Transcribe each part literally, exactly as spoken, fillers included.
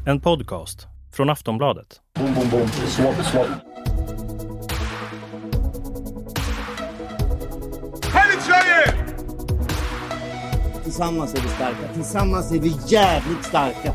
En podcast från Aftonbladet. Boom, boom, boom. Swap, swap. Tillsammans är vi starka. Tillsammans är vi jävligt starka.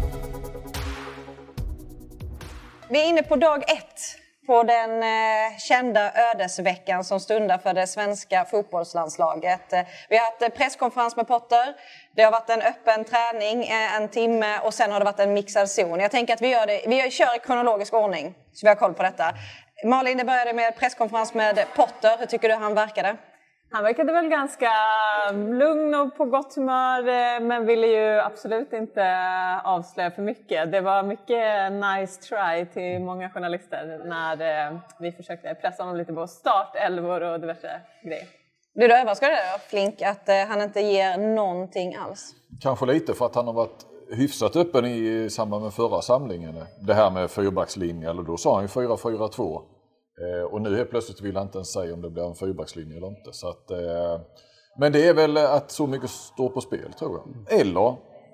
Vi är inne på dag ett på den eh, kända ödesveckan som stundar för det svenska fotbollslandslaget. Eh, vi har haft eh, presskonferens med Potter. Det har varit en öppen träning, eh, en timme och sen har det varit en mixad zon. Jag tänker att vi, gör det, vi kör i kronologisk ordning så vi har koll på detta. Malin, det började med presskonferens med Potter. Hur tycker du han verkade? Han verkade väl ganska lugn och på gott humör, men ville ju absolut inte avslöja för mycket. Det var mycket nice try till många journalister när vi försökte pressa honom lite på startelvor och diverse grejer. Du, då överraskade det då, Flink, att han inte ger någonting alls? Kanske lite för att han har varit hyfsat öppen i samband med förra samlingen. Det här med fyrbackslinje, eller då sa han ju fyra fyra två. Och nu helt plötsligt vill han inte ens säga om det blir en fyrbackslinje eller inte. Så att, eh, men det är väl att så mycket står på spel, tror jag. Eller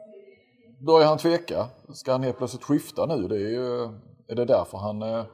börjar han tveka? Ska han helt plötsligt skifta nu? Det är, ju, är det därför han eh,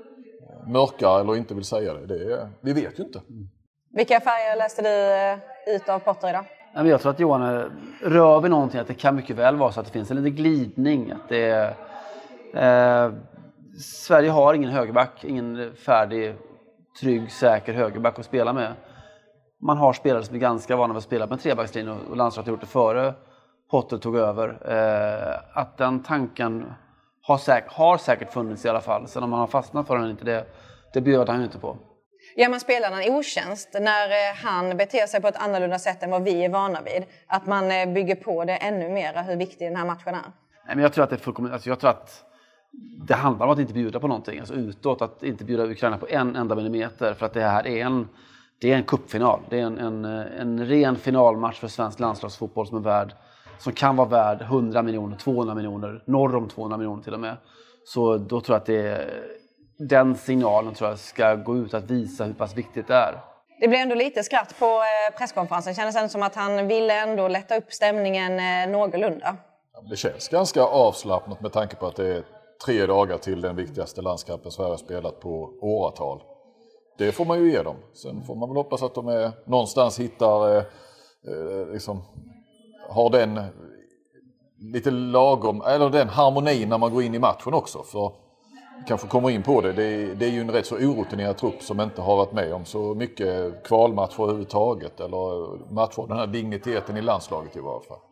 mörkar eller inte vill säga det? det är, vi vet ju inte. Vilka färger läste du ut av Potter idag? Jag tror att Johan rör vid någonting, att det kan mycket väl vara så att det finns en liten glidning. Att det är... Eh, Sverige har ingen högerback, ingen färdig, trygg, säker högerback att spela med. Man har spelare som är ganska vana vid att spela med trebackslinje och landslaget har gjort det före Potter tog över. Eh, att den tanken har, säk- har säkert funnits i alla fall. Sen om man har fastnat för den inte, det, det bjöd han ju inte på. Gör man spelarna en otjänst när han beter sig på ett annorlunda sätt än vad vi är vana vid? Att man bygger på det ännu mer, hur viktig den här matchen är? Nej, men jag tror att det är fullkomligt... Alltså jag tror att det handlar om att inte bjuda på någonting, alltså utåt, att inte bjuda Ukraina på en enda millimeter, för att det här är en, det är en cupfinal, det är en, en, en ren finalmatch för svensk landslagsfotboll som är värd, som kan vara värd hundra miljoner, tvåhundra miljoner, norr om tvåhundra miljoner till och med. Så då tror jag att det är, den signalen tror jag ska gå ut att visa hur pass viktigt det är. Det blev ändå lite skratt på presskonferensen, kändes ändå som att han ville ändå lätta upp stämningen någorlunda. Det känns ganska avslappnat med tanke på att det är tre dagar till den viktigaste landskampen Sverige har spelat på åratal. Det får man ju ge dem. Sen får man väl hoppas att de är, någonstans hittar, eh, liksom, har den lite lagom, eller den harmonin när man går in i matchen också. För kanske kommer in på det. Det är, det är ju en rätt så orutinerad trupp som inte har varit med om så mycket kvalmatcher överhuvudtaget. Eller matcher, den här digniteten i landslaget i varje fall.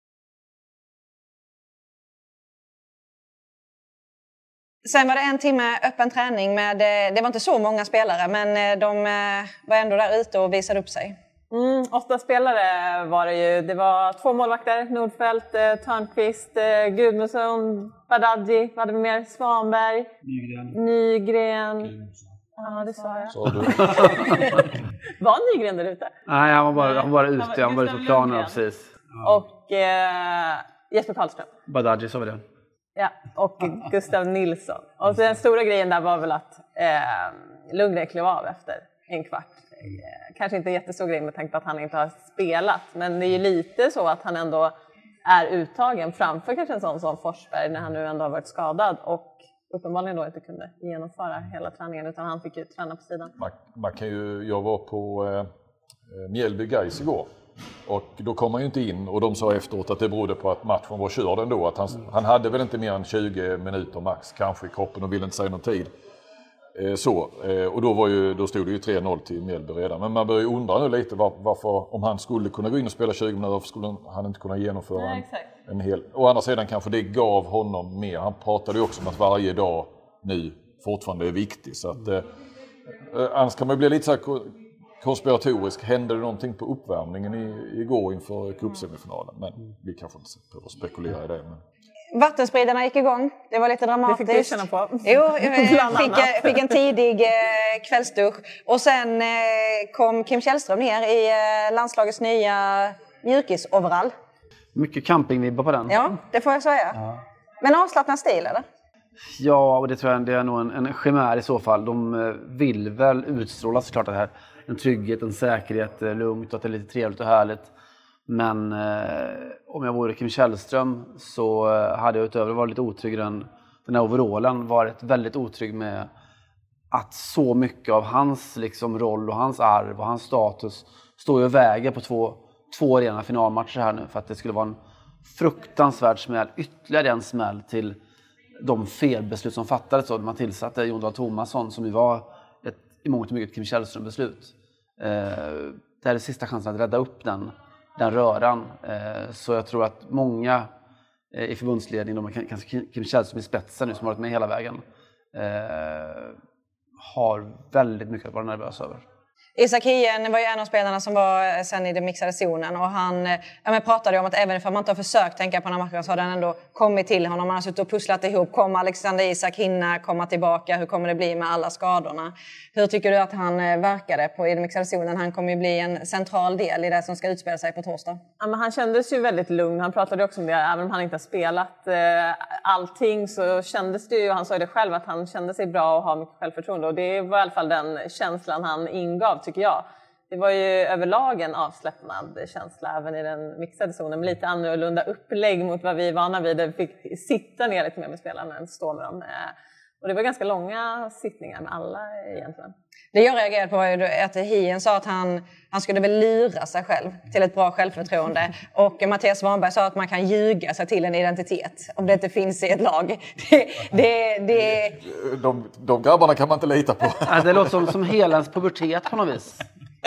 Sen var det en timme öppen träning med, det var inte så många spelare, men de var ändå där ute och visade upp sig. Mm, åtta spelare var det ju. Det var två målvakter, Nordfeldt, eh, Törnqvist, eh, Gudmundsson, Badaji, vad hade vi mer? Svanberg, Nygren. Nygren. Ja, det sa jag. Så du. Var Nygren där ute? Nej, han var bara, han var bara ute, han var ute på planen precis. Ja. Och eh, Jesper Palström. Badaji sa vi det. Ja, och Gustav Nilsson. Och så den stora grejen där var väl att eh, Lundgren klev av efter en kvart. Eh, kanske inte en jättestor grej med tanke på att han inte har spelat. Men det är ju lite så att han ändå är uttagen framför kanske en sån som Forsberg när han nu ändå har varit skadad. Och uppenbarligen då inte kunde genomföra hela träningen utan han fick ju träna på sidan. Man, man kan ju, jag var på eh, Mjällby Gais igår. Och då kom han ju inte in och de sa efteråt att det berodde på att matchen var körd ändå. Att han, han hade väl inte mer än tjugo minuter max kanske i kroppen och ville inte säga någon tid. Eh, så, eh, och då, var ju, då stod det ju tre noll till Mjällby redan. Men man börjar ju undra nu lite var, varför, om han skulle kunna gå in och spela tjugo minuter, varför skulle han inte kunna genomföra en, en hel... Å andra sidan kanske det gav honom mer. Han pratade ju också om att varje dag nu fortfarande är viktig. Så att, eh, annars kan man bli lite så här konspiratorisk. Hände det någonting på uppvärmningen i, igår inför cupsemifinalen? Men vi kanske inte behöver spekulera i det. Men... Vattenspridarna gick igång. Det var lite dramatiskt. Det fick du känna på. Jo, jag fick, fick en tidig eh, kvällsdusch. Och sen eh, kom Kim Källström ner i eh, landslagets nya mjukisoverall. Mycket campingvibbar på den. Ja, det får jag säga. Ja. Men avslappnad stil, eller? Ja, och det tror jag det är nog en, en chimär i så fall. De vill väl utstråla såklart det här. En trygghet, en säkerhet, lugnt och att det är lite trevligt och härligt. Men eh, om jag vore Kim Källström så hade jag utöver att vara lite otrygg i den, den här overallen varit väldigt otrygg med att så mycket av hans liksom, roll och hans arv och hans status står och väger på två, två rena finalmatcher här nu. För att det skulle vara en fruktansvärd smäll, ytterligare en smäll till de felbeslut som fattades då. Man tillsatte Jon Dahl Tomasson som ju var ett, i mångt och mycket Kim Källström-beslut. Eh, det här är sista chansen att rädda upp den, den röran. Eh, så jag tror att många eh, i förbundsledningen, de kanske Kim Källström i spetsen nu som har varit med hela vägen, eh, har väldigt mycket att vara nervös över. Isak Hien var ju en av spelarna som var sen i den mixade zonen och han ja, men pratade om att även om man inte har försökt tänka på den här matchen så har den ändå kommit till honom. Man har suttit och pusslat ihop. Kommer Alexander Isak hinna komma tillbaka? Hur kommer det bli med alla skadorna? Hur tycker du att han verkade på i den mixade zonen? Han kommer ju bli en central del i det som ska utspela sig på torsdag. Ja, men han kändes ju väldigt lugn. Han pratade också om det. Även om han inte har spelat eh, allting så kändes det ju, han sa ju det själv, att han kände sig bra och har mycket självförtroende. Och det var i alla fall den känslan han ingav, tycker jag. Det var ju överlag en avslappnad känsla även i den mixade zonen. Med lite annorlunda upplägg mot vad vi är vana vid. Vi fick sitta ner lite mer med spelarna än stå med dem. Och det var ganska långa sittningar med alla egentligen. Det jag reagerade på var ju att Hien sa att han, han skulle väl lura sig själv till ett bra självförtroende. Och Mattias Svanberg sa att man kan ljuga sig till en identitet om det inte finns i ett lag. Det, det, det... De, de grabbarna kan man inte lita på. Ja, det låter som, som hela ens pubertet på något vis.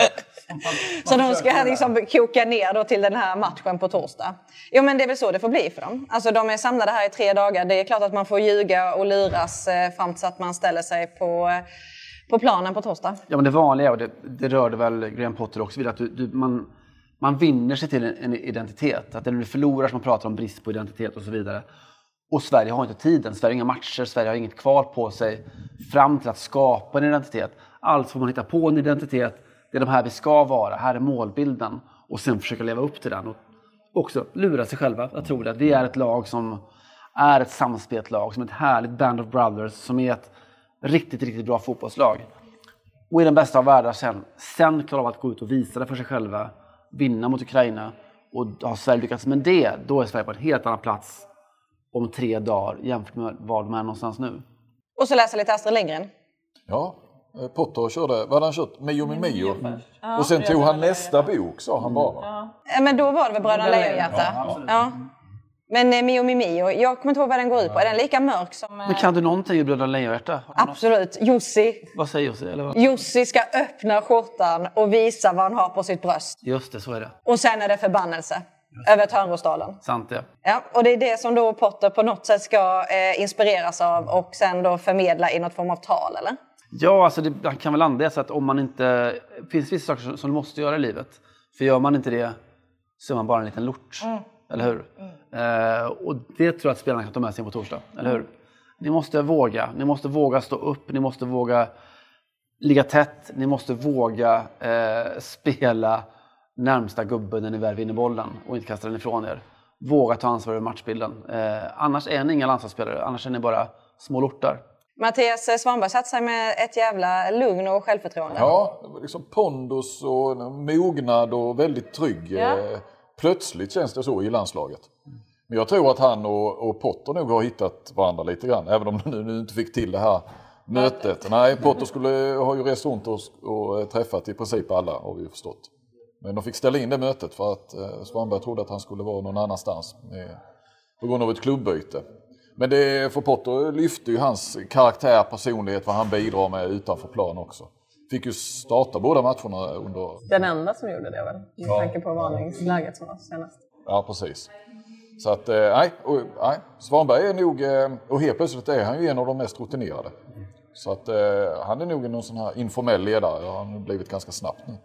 Så de ska liksom koka ner då till den här matchen på torsdag. Jo, men det är väl så det får bli för dem. Alltså de är samlade här i tre dagar. Det är klart att man får ljuga och luras eh, fram till att man ställer sig på, eh, på planen på torsdag. Ja, men det vanliga, och det, det rörde väl Graham Potter också vid, att du, du, man, man vinner sig till en, en identitet. Att när du förlorar så man pratar om brist på identitet och så vidare. Och Sverige har inte tiden. Sverige har inga matcher. Sverige har inget kval på sig fram till att skapa en identitet. Alltså får man hitta på en identitet. Det är de här vi ska vara. Här är målbilden. Och sen försöka leva upp till den. Och också lura sig själva. Jag tror att vi är ett lag som är ett samspelt lag. Som ett härligt band of brothers. Som är ett riktigt, riktigt bra fotbollslag. Och i den bästa av världar sen. Sen klarar av att gå ut och visa det för sig själva. Vinna mot Ukraina. Och har Sverige lyckats med det. Då är Sverige på en helt annan plats. Om tre dagar jämfört med var de är någonstans nu. Och så läser lite Astrid Lindgren. Ja. Potter körde, vad hade han kört? Mio med Mio. Ja, och sen tog han nästa bok, sa han bara. Ja. Men då var det väl Bröderna Lejonhjärta. Ja, ja. Men eh, Mio med Mio, jag kommer inte ihåg vad den går ut på. Är den lika mörk som... Eh... Men kan du någonting i Bröderna Lejonhjärta? Absolut. Jussi. Vad säger Jussi? Eller vad? Jussi ska öppna skjortan och visa vad han har på sitt bröst. Just det, så är det. Och sen är det förbannelse. Över Törnrosdalen. Sant, ja. Ja. Och det är det som då Potter på något sätt ska eh, inspireras av och sen då förmedla i något form av tal, eller? Ja, alltså det man kan väl landa så att om man inte... Det finns vissa saker som, som du måste göra i livet. För gör man inte det så är man bara en liten lort. Mm. Eller hur? Mm. Eh, och det tror jag att spelarna kan ta med sig på torsdag. Eller hur? Ni måste våga. Ni måste våga stå upp. Ni måste våga ligga tätt. Ni måste våga eh, spela närmsta gubben när ni väl vinner bollen. Och inte kasta den ifrån er. Våga ta ansvar över matchbilden. Eh, annars är ni inga landslagsspelare. Annars är ni bara små lortar. Mattias Svanberg satt sig med ett jävla lugn och självförtroende. Ja, liksom pondus och mognad och väldigt trygg. Ja. Plötsligt känns det så i landslaget. Men jag tror att han och, och Potter nog har hittat varandra lite grann. Även om de nu, nu inte fick till det här mötet. Nej, Potter skulle ha ju rest runt och, och träffat i princip alla, har vi förstått. Men de fick ställa in det mötet för att eh, Svanberg trodde att han skulle vara någon annanstans med, på grund av ett klubbyte. Men det för Potter lyfte ju hans karaktär, personlighet, vad han bidrar med utanför plan också. Fick ju starta båda matcherna under... Den enda som gjorde det väl? Med ja. tanke på varningsläget som var senast. Ja, precis. Så att, nej, och, nej. Svanberg är nog, och helt plötsligt är han ju en av de mest rutinerade. Så att han är nog någon sån här informell ledare. Han har blivit ganska snabbt nu.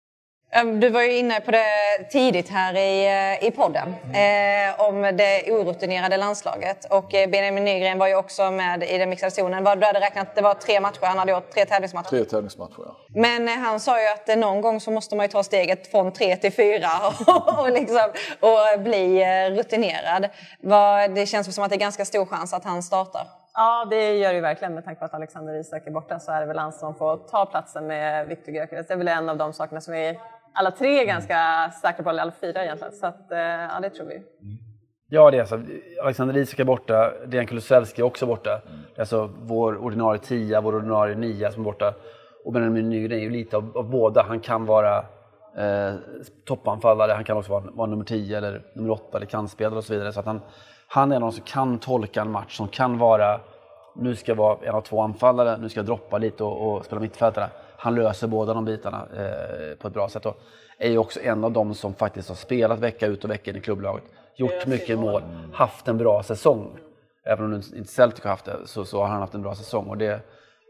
Du var ju inne på det tidigt här i, i podden eh, om det orutinerade landslaget. Och Benjamin Nygren var ju också med i den mixade zonen. Du hade räknat att det var tre matcher, han hade gjort tre tävlingsmatcher. Tre tävlingsmatcher, ja. Men han sa ju att någon gång så måste man ju ta steget från tre till fyra och, och, liksom, och bli rutinerad. Det känns som att det är ganska stor chans att han startar. Ja, det gör det verkligen. Med tanke på att Alexander Isak är borta så är det väl han som får ta platsen med Viktor Gyökeres. Det är väl en av de sakerna som är alla tre är ganska säkra på alla fyra egentligen. Så att, ja, det tror vi. Ja, det är alltså Alexander Isak är borta, Dejan Kulusevski är också borta. Det är alltså vår ordinarie tia, vår ordinarie nia som är borta. Och Benjamin Nygren är ju lite av, av båda. Han kan vara eh, toppanfallare, han kan också vara, vara nummer tio eller nummer åtta eller kantspelare och så vidare. Så att han, han är någon som kan tolka en match, som kan vara, nu ska jag vara en av två anfallare, nu ska jag droppa lite och, och spela mittfältare. Han löser båda de bitarna eh, på ett bra sätt och är ju också en av dem som faktiskt har spelat vecka ut och vecka in i klubblaget. Gjort mycket mål, haft en bra säsong. Även om inte Celtic har haft det, så, så har han haft en bra säsong. Och det,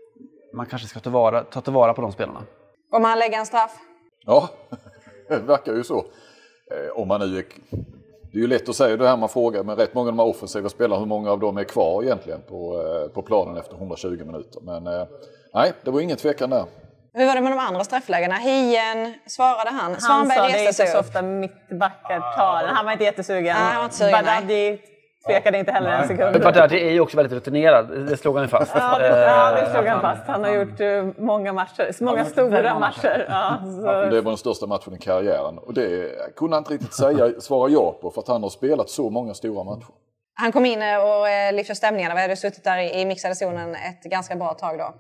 man kanske ska ta tillvara, ta tillvara på de spelarna. Om han lägger en straff? Ja, det verkar ju så. Eh, om man nu är, det är ju lätt att säga det här man frågar, men rätt många av de här offensiva spelarna, hur många av dem är kvar egentligen på, eh, på planen efter hundratjugo minuter. Men eh, nej, det var ingen tvekan där. Hur var det med de andra strafflägena? Hien, svarade han? Han Svanberg sa det är inte sig så upp. ofta mittbackar tar den. Han var inte jättesugen. Nej, han var inte sugen, Badadi tvekade inte heller en sekund. Badadi är ju också väldigt rutinerad, det slog han ju fast. Ja, det, ja, det slog han fast. Han har gjort uh, många matcher, många stora matcher. Ja, så. Det var den största matchen i karriären. Och det kunde han inte riktigt säga, svara ja på, för att han har spelat så många stora matcher. Han kom in och eh, lyfte stämningarna. Vi hade suttit där i, i mixade zonen ett ganska bra tag då.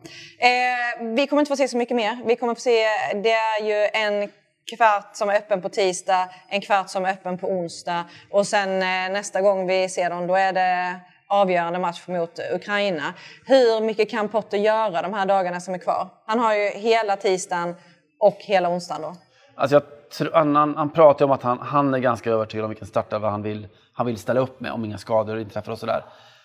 Eh, vi kommer inte få se så mycket mer. Vi kommer få se, det är ju en kvart som är öppen på tisdag, en kvart som är öppen på onsdag. Och sen eh, nästa gång vi ser dem, då är det avgörande match mot Ukraina. Hur mycket kan Potter göra de här dagarna som är kvar? Han har ju hela tisdagen och hela onsdagen då. Alltså jag tror, han, han pratar om att han, han är ganska övertygad om vilken startelva han vill, han vill ställa upp med om inga skador inträffar och sådär.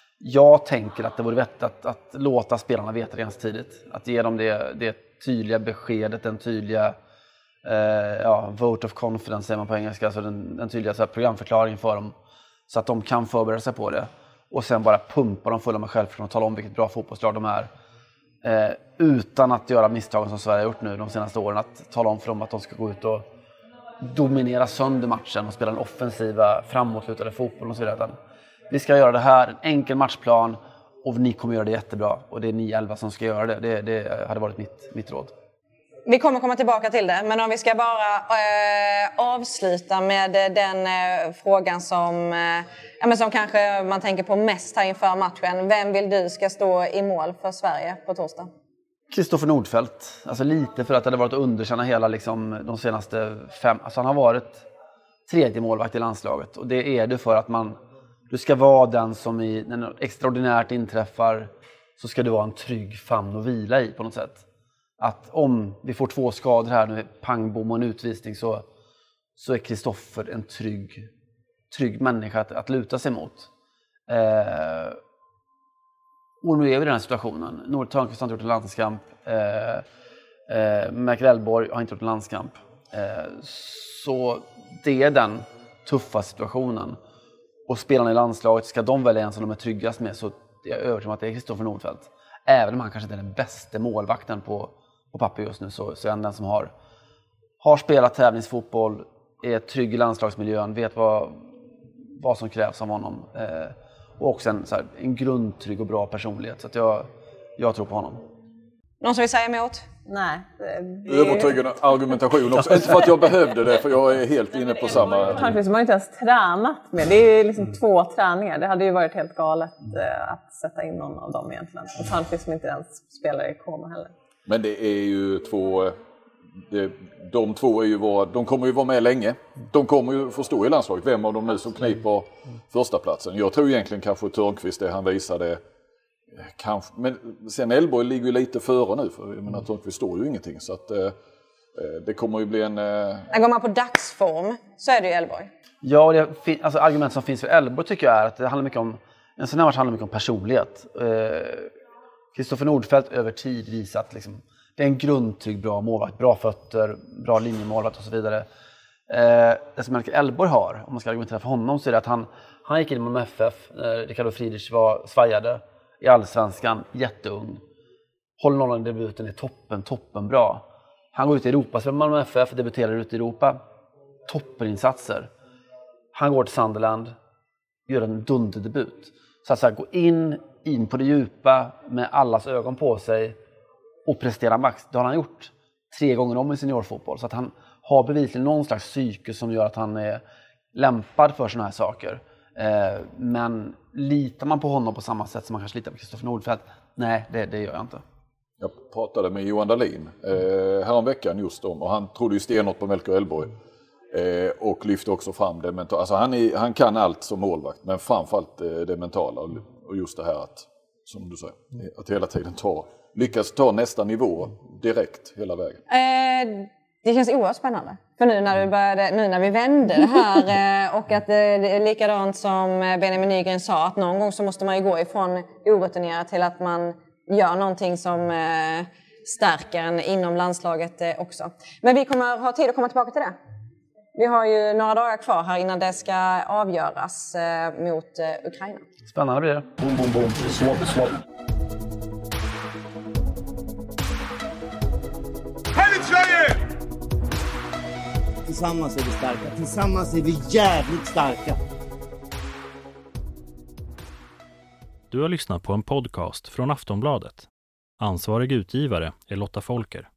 Jag tänker att det vore vettigt att, att låta spelarna veta det ganska tidigt. Att ge dem det, det tydliga beskedet, den tydliga eh, ja, vote of confidence säger man på engelska. Alltså den, den tydliga så här, programförklaringen för dem. Så att de kan förbereda sig på det. Och sen bara pumpa dem fulla med självförtroende och tala om vilket bra fotbollslag de är. Eh, utan att göra misstagen som Sverige har gjort nu de senaste åren. Att tala om för dem att de ska gå ut och dominera sönder matchen och spela den offensiva, framåtlutade fotbollen och så vidare. Vi ska göra det här, en enkel matchplan, och ni kommer göra det jättebra. Och det är ni elva som ska göra det. Det, det hade varit mitt, mitt råd. Vi kommer komma tillbaka till det, men om vi ska bara äh, avsluta med den äh, frågan som, äh, ja, men som kanske man tänker på mest här inför matchen. Vem vill du ska stå i mål för Sverige på torsdag? Kristoffer Nordfeldt. Alltså lite för att det hade varit att underkänna hela liksom, de senaste fem... Alltså han har varit tredje målvakt i landslaget. Och det är det för att man... Du ska vara den som i, när något extraordinärt inträffar, så ska du vara en trygg famn och vila i på något sätt. Att om vi får två skador här nu, pang, bom och en utvisning, så, så är Kristoffer en trygg, trygg människa att, att luta sig mot. Eh, och nu är vi i den här situationen. Nord Törnqvist har inte gjort en landskamp. Eh, eh, Michael Elborg har inte gjort en landskamp. Eh, så det är den tuffa situationen. Och spelarna i landslaget, ska de välja en som de är tryggast med, så är jag övertygad om att det är Kristoffer Nordfeldt. Även om han kanske inte är den bästa målvakten på, på papper just nu, så, så är han den som har, har spelat tävlingsfotboll, är trygg i landslagsmiljön, vet vad, vad som krävs av honom. Eh, och också en, så här, en grundtrygg och bra personlighet. Så att jag, jag tror på honom. Någon som vill säga emot? Nej. Det... Övertygande argumentation också. Inte för att jag behövde det, för jag är helt inne på samma... Törnqvist har man inte ens tränat med. Det är ju liksom två träningar. Det hade ju varit helt galet eh, att sätta in någon av dem egentligen. Och Törnqvist som inte ens spelar i Koma heller. Men det är ju två... Det, de två är ju våra, de kommer ju vara med länge. De kommer ju förstå i landslaget vem av dem nu som kniper första platsen. Jag tror egentligen kanske Törnqvist det han visade... Kanske, men sen Elborg ligger ju lite före nu, för jag menar, Törnqvist står ju ingenting, så att eh, det kommer ju bli en... Eh... Går man på dagsform så är det ju Elborg. Ja, det, alltså, argument som finns för Elborg tycker jag är att det handlar mycket om, en sån här match handlar mycket om personlighet. Kristoffer eh, Nordfeldt över tid visat liksom, det är en grundtrygg bra målvakt, bra fötter, bra linjemålvakt och så vidare. Eh, det som Elborg har, om man ska argumentera för honom, så är det att han, han gick in med F F när Ricardo Friedrich var svajade i Allsvenskan, jätteung. Håller nollan i debuten, är toppen, toppen bra. Han går ut i Europa, så Malmö F F debuterar ut i Europa. Toppeninsatser. Han går till Sunderland, gör en dunderdebut. Så att så här, gå in, in på det djupa med allas ögon på sig och prestera max. Det har han gjort tre gånger om i seniorfotboll. Så att han har bevisligen någon slags psyke som gör att han är lämpad för såna här saker. Eh, men litar man på honom på samma sätt som man kanske litar på Kristoffer Nordfeldt? Nej, det, det gör jag inte. Jag pratade med Johan Dahlin eh, häromveckan just om, och han trodde ju stenhårt på Melker Elborg. Eh, och lyfte också fram det mentala. Alltså han, är, han kan allt som målvakt, men framförallt eh, det mentala. Och, och just det här att, som du säger, att hela tiden ta, lyckas ta nästa nivå direkt hela vägen. Eh, det känns oerhört spännande. För nu när, vi började, nu när vi vände det här eh, och att det är likadant som Benjamin Nygren sa, att någon gång så måste man ju gå ifrån orutinerat till att man gör någonting som eh, stärker en inom landslaget eh, också. Men vi kommer ha tid att komma tillbaka till det. Vi har ju några dagar kvar här innan det ska avgöras eh, mot eh, Ukraina. Spännande blir det. Boom, boom, boom. Swap, swap. Tillsammans är vi starka. Tillsammans är vi jävligt starka. Du har lyssnat på en podcast från Aftonbladet. Ansvarig utgivare är Lotta Folker.